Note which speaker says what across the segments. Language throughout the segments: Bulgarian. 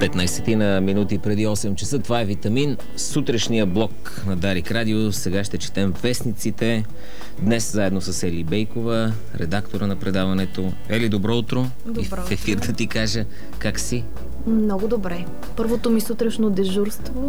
Speaker 1: 15 на минути преди 8 часа. Това е Витамин. Сутрешния блок на Дарик Радио. Сега ще четем вестниците. Днес заедно с Ели Бейкова, редактора на предаването. Ели, добро утро.
Speaker 2: Добро
Speaker 1: И в ефир да ти кажа как си.
Speaker 2: Много добре. Първото ми сутрешно дежурство.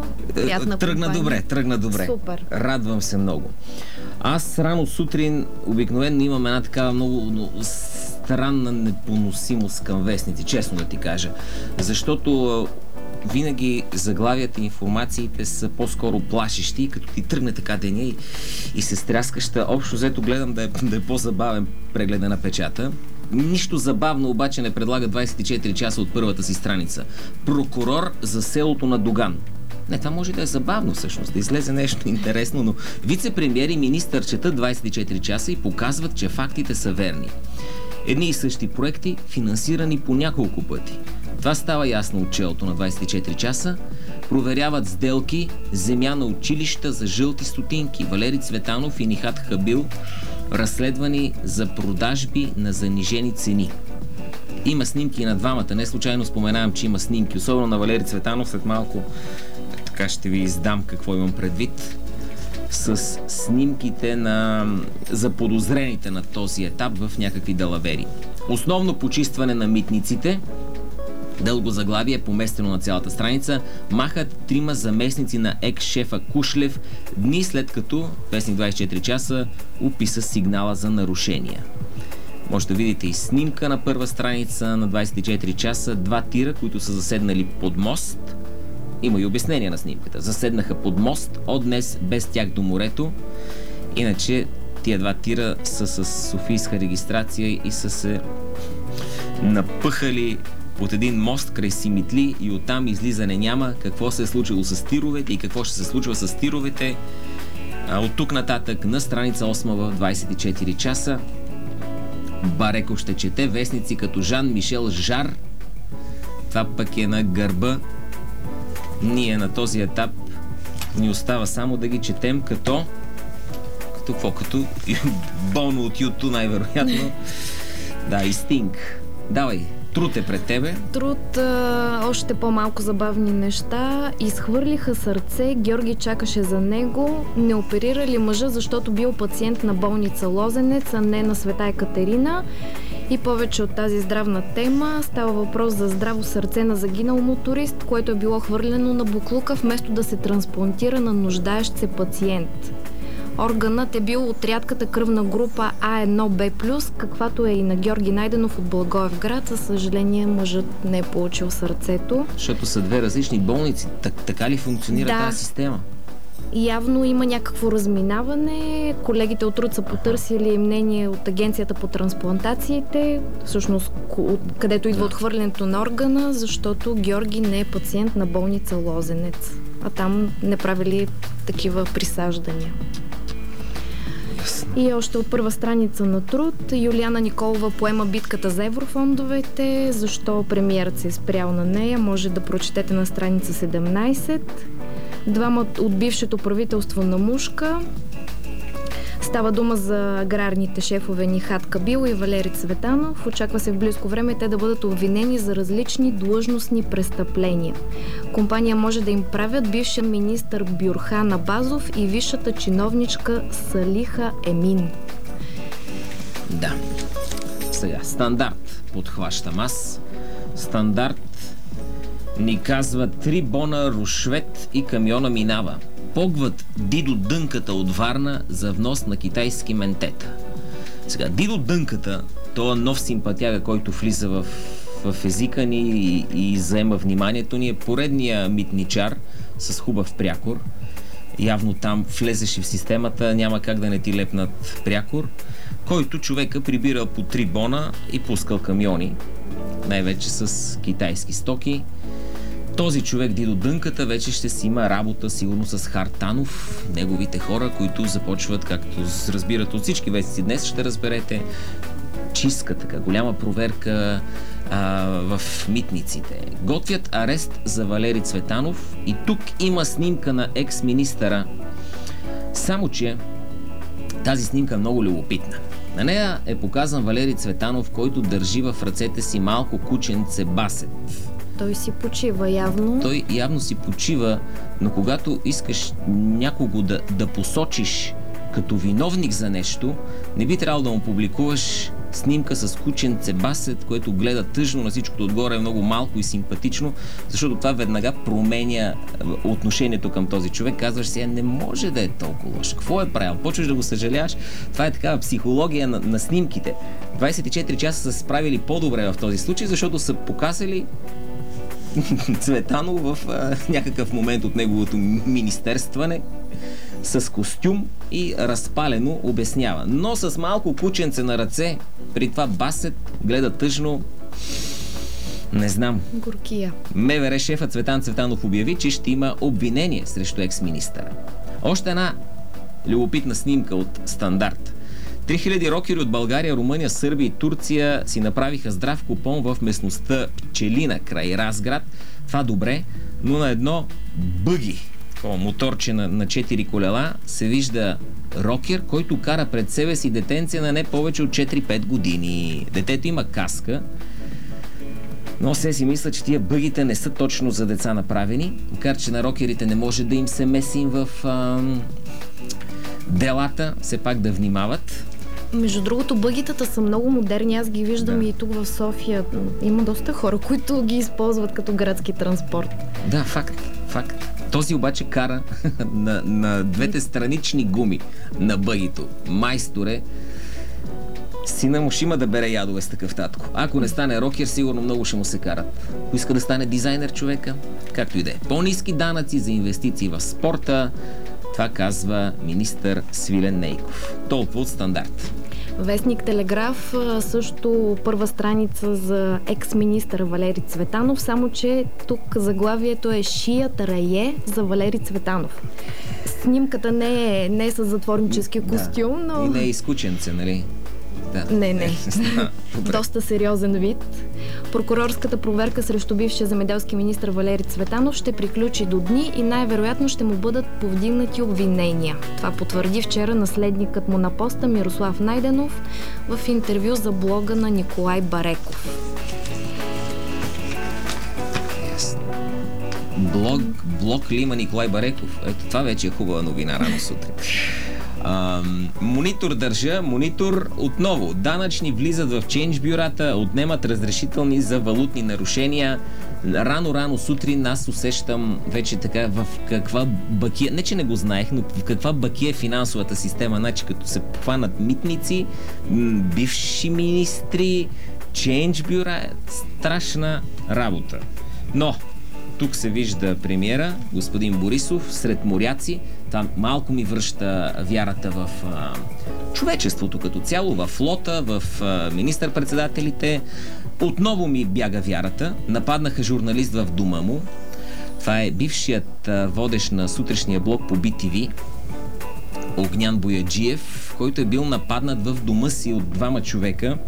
Speaker 1: Тръгна добре.
Speaker 2: Супер.
Speaker 1: Радвам се много. Аз рано сутрин обикновено имам една такава много странна непоносимост към вестници, честно да ти кажа. Защото винаги заглавията и информациите са по-скоро плашещи, като ти тръгне така деня и се стряскаш. Общо взето гледам да е по-забавен прегледа на печата. Нищо забавно обаче не предлага 24 часа от първата си страница. Прокурор за селото на Доган. Не, това може да е забавно всъщност, да излезе нещо интересно, но вице-премиер и министър четат 24 часа и показват, че фактите са верни. Едни и същи проекти, финансирани по няколко пъти. Това става ясно от челото на 24 часа. Проверяват сделки, земя на училища за жълти стотинки. Валери Цветанов и Нихат Хабил разследвани за продажби на занижени цени. Има снимки на двамата. Не случайно споменавам, че има снимки. Особено на Валери Цветанов. След малко така ще ви издам какво имам предвид. С снимките на заподозрените на този етап в някакви далавери. Основно почистване на митниците. Дълго заглавие, поместено на цялата страница. Махат 3 заместници на екс-шефа Кушлев, дни след като вестник 24 часа описа сигнала за нарушения. Може да видите и снимка на първа страница на 24 часа. 2 тира, които са заседнали под мост. Има и обяснение на снимката. Заседнаха под мост от днес без тях до морето. Иначе тия 2 тира са с софийска регистрация и са се напъхали от един мост край Симитли и оттам излизане няма. Какво се е случило с тировете и какво ще се случва с тировете от тук нататък на страница 8 в 24 часа. Бареков ще чете вестници като Жан-Мишел Жар. Това пък е на гърба. Ние на този етап ни остава само да ги четем като болно от Юту най-вероятно. Да, и Стинг. Давай, Труд е пред тебе.
Speaker 2: Труд, още по-малко забавни неща. Изхвърлиха сърце, Георги чакаше за него. Не оперирали мъжа, защото бил пациент на болница Лозенец, а не на Света Екатерина. И повече от тази здравна тема става въпрос за здраво сърце на загинал моторист, което е било хвърлено на буклука, вместо да се трансплантира на нуждаещ се пациент. Органът е бил от рядката кръвна група А1Б+, каквато е и на Георги Найденов от Благоевград. За съжаление, мъжът не е получил сърцето.
Speaker 1: Защото са 2 различни болници. Така ли функционира тази система?
Speaker 2: Явно има някакво разминаване. Колегите от Труд са потърсили мнение от Агенцията по трансплантациите, всъщност където идва отхвърлянето на органа, защото Георги не е пациент на болница Лозенец. А там не правили такива присаждания. И още от първа страница на Труд, Юлиана Николова поема битката за еврофондовете. Защо премиерът се е спрял на нея, може да прочетете на страница 17. 2 от бившето правителство на Мушка. Става дума за аграрните шефове Нихат Кабил и Валери Цветанов. Очаква се в близко време те да бъдат обвинени за различни длъжностни престъпления. Компания може да им правят бившия министър Бюрхан Абазов и висшата чиновничка Салиха Емин.
Speaker 1: Да. Сега, Стандарт подхващам аз. Стандарт ни казва 3 бона рушвет и камиона минава. Погват Дидо Дънката от Варна за внос на китайски ментета. Сега, Дидо Дънката, този нов симпатяга, който влиза в езика ни и заема вниманието ни, е поредния митничар с хубав прякор. Явно там влезеш в системата, няма как да не ти лепнат прякор, който човека прибирал по 3 бона и пускал камиони, най-вече с китайски стоки. Този човек, Дидо Дънката, вече ще си има работа сигурно с Хартанов, неговите хора, които започват, както разбират от всички вестници днес, ще разберете, чистка, така, голяма проверка в митниците. Готвят арест за Валери Цветанов и тук има снимка на екс-министъра. Само че тази снимка е много любопитна. На нея е показан Валери Цветанов, който държи в ръцете си малко кученце Басет.
Speaker 2: Той си почива явно.
Speaker 1: Той явно си почива, но когато искаш някого да посочиш като виновник за нещо, не би трябвало да му публикуваш снимка с кученце басет, което гледа тъжно, на всичкото отгоре е много малко и симпатично, защото това веднага променя отношението към този човек. Казваш си, не може да е толкова лош. Какво е правил? Почваш да го съжаляваш. Това е такава психология на снимките. 24 часа са се справили по-добре в този случай, защото са показали Цветанов в някакъв момент от неговото министерстване с костюм и разпалено обяснява. Но с малко кученце на ръце, при това басет, гледа тъжно. Не знам.
Speaker 2: Горкия.
Speaker 1: МВР шефът Цветан Цветанов обяви, че ще има обвинение срещу екс-министъра. Още една любопитна снимка от Стандарт. 3000 рокери от България, Румъния, Сърбия и Турция си направиха здрав купон в местността Пчелина, край Разград. Това добре, но на едно бъги, моторче на 4 колела, се вижда рокер, който кара пред себе си детенце на не повече от 4-5 години. Детето има каска, но се си мисля, че тия бъгите не са точно за деца направени, макар че на рокерите не може да им се месим в делата, все пак да внимават.
Speaker 2: Между другото, бъгитата са много модерни. Аз ги виждам и тук в София. Има доста хора, които ги използват като градски транспорт.
Speaker 1: Да, факт. Този обаче кара на двете странични гуми на бъгито. Майсторе, сина му ще има да бере ядове с такъв татко. Ако не стане рокер, сигурно много ще му се карат. Ако иска да стане дизайнер човека, както и да е. По-ниски данъци за инвестиции в спорта, това казва министър Свилен Нейков. Толкова от Стандарт.
Speaker 2: Вестник Телеграф също първа страница за екс-министър Валери Цветанов, само че тук заглавието е "Шият рае за Валери Цветанов". Снимката не е с затворнически костюм, но...
Speaker 1: И не е изкученце, нали? Да.
Speaker 2: Не. Доста сериозен вид. Прокурорската проверка срещу бившия земеделски министър Валери Цветанов ще приключи до дни и най-вероятно ще му бъдат повдигнати обвинения. Това потвърди вчера наследникът му на поста Мирослав Найденов в интервю за блога на Николай Бареков.
Speaker 1: Блог ли има Николай Бареков? Ето това вече е хубава новина рано сутрин. Монитор държа. Монитор отново. Данъчни влизат в чейндж бюрата, отнемат разрешителни за валутни нарушения. Рано сутрин аз усещам вече така в каква бакия, не че не го знаех, но в каква бакия е финансовата система. Значи като се хванат митници, бивши министри, чейндж бюра, страшна работа. Но тук се вижда премиера, господин Борисов, сред моряци. Там малко ми връща вярата в човечеството като цяло, в флота, в министър-председателите. Отново ми бяга вярата. Нападнаха журналист в дома му. Това е бившият водещ на сутрешния блок по BTV, Огнян Бояджиев, който е бил нападнат в дома си от двама човека.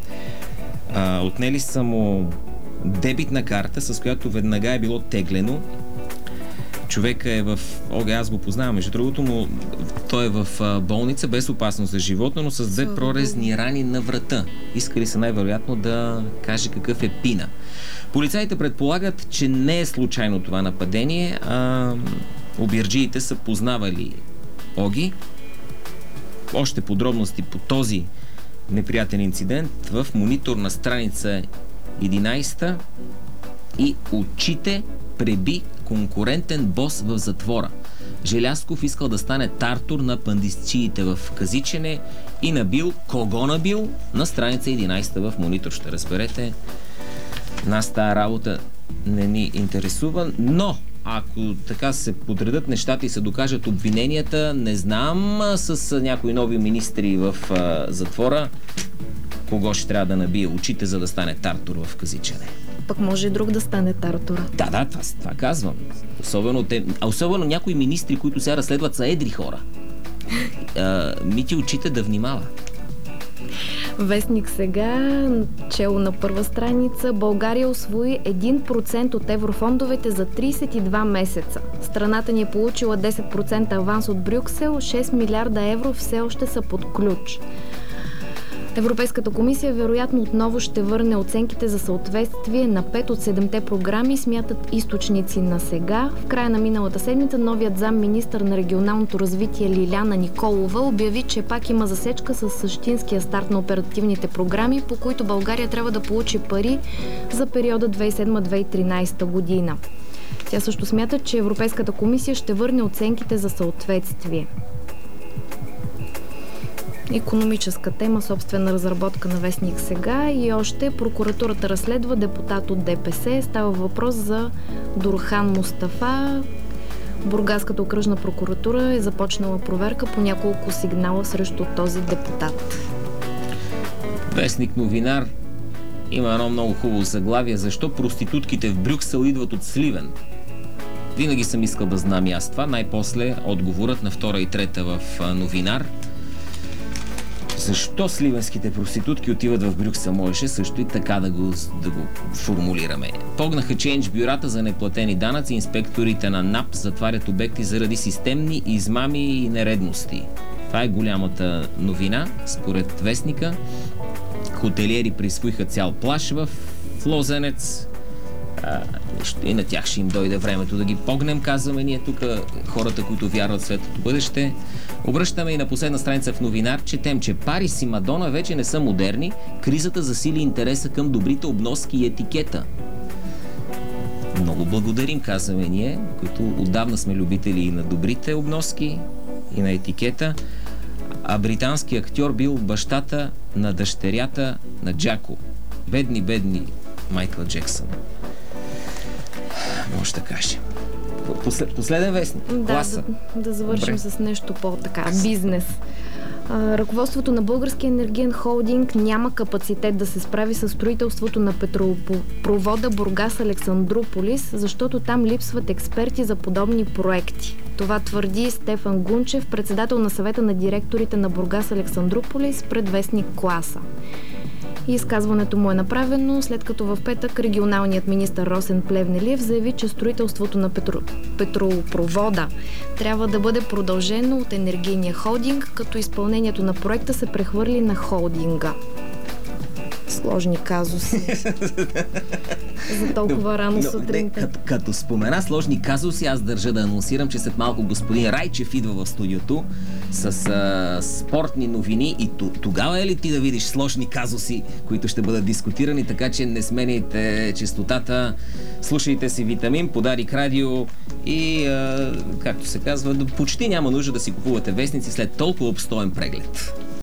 Speaker 1: Отнели са му дебитна карта, с която веднага е било теглено. Човека е в... аз го познавам, между другото, но той е в болница без опасност за живота, но с 2 прорезни рани на врата. Искали са най-вероятно да каже какъв е пина. Полицаите предполагат, че не е случайно това нападение, а обирджиите са познавали Оги. Още подробности по този неприятен инцидент в монитор на страница 11 и очите преби конкурентен бос в затвора. Желязков искал да стане тартор на пандисчиите в Казичене и набил, кого набил? На страница 11 в монитор. Ще разберете. Нас тая работа не ни интересува, но ако така се подредат нещата и се докажат обвиненията, не знам с някои нови министри в затвора кого ще трябва да набие очите, за да стане тартор в Казичене.
Speaker 2: Пък може и друг да стане тартора.
Speaker 1: Да, това казвам. Особено някои министри, които сега разследват, са едри хора. Мити очите да внимава.
Speaker 2: Вестник сега, чело на първа страница, България усвои 1% от еврофондовете за 32 месеца. Страната ни е получила 10% аванс от Брюксел, 6 милиарда евро все още са под ключ. Европейската комисия вероятно отново ще върне оценките за съответствие на 5 от 7-те програми, смятат източници на сега. В края на миналата седмица новият замминистър на регионалното развитие Лиляна Николова обяви, че пак има засечка с същинския старт на оперативните програми, по които България трябва да получи пари за периода 2007-2013 година. Тя също смята, че Европейската комисия ще върне оценките за съответствие. Икономическа тема, собствена разработка на вестник сега и още прокуратурата разследва депутат от ДПС. Става въпрос за Дурхан Мустафа. Бургаската окръжна прокуратура е започнала проверка по няколко сигнала срещу този депутат.
Speaker 1: Вестник Новинар има едно много хубаво заглавие. Защо проститутките в Брюксел идват от Сливен? Винаги съм искал да знам и аз това. Най-после отговорът на втора и трета в Новинар. Защо сливенските проститутки отиват в Брюксел? Можеше също и така да го формулираме. Погнаха чейндж бюрата за неплатени данъци, инспекторите на НАП затварят обекти заради системни измами и нередности. Това е голямата новина, според вестника. Хотелиери присвоиха цял плаж в Лозенец. И на тях ще им дойде времето да ги погнем, казваме ние тук, хората, които вярват в светлото бъдеще. Обръщаме и на последна страница в Новинар, четем, че Парис и Мадона вече не са модерни, кризата засили интереса към добрите обноски и етикета. Много благодарим, казваме ние, които отдавна сме любители и на добрите обноски, и на етикета. А британски актьор бил бащата на дъщерята на Джако. Бедни Майкъл Джексън. Може да кажем. Последен вестник. Класа.
Speaker 2: Да завършим с нещо по-така. Бизнес. Ръководството на Българския енергиен холдинг няма капацитет да се справи с строителството на петролопровода Бургас-Александруполис, защото там липсват експерти за подобни проекти. Това твърди Стефан Гунчев, председател на съвета на директорите на Бургас-Александруполис, пред вестник Класа. Изказването му е направено, след като в петък регионалният министър Росен Плевнелиев заяви, че строителството на петролопровода трябва да бъде продължено от енергийния холдинг, като изпълнението на проекта се прехвърли на холдинга. Сложни казуси. За толкова рано сутринта.
Speaker 1: Като спомена сложни казуси, аз държа да анонсирам, че след малко господин Райчев идва в студиото с спортни новини и тогава е ли ти да видиш сложни казуси, които ще бъдат дискутирани, така че не сменяйте честотата, слушайте си Витамин, Подарик радио и както се казва, почти няма нужда да си купувате вестници след толкова обстоен преглед.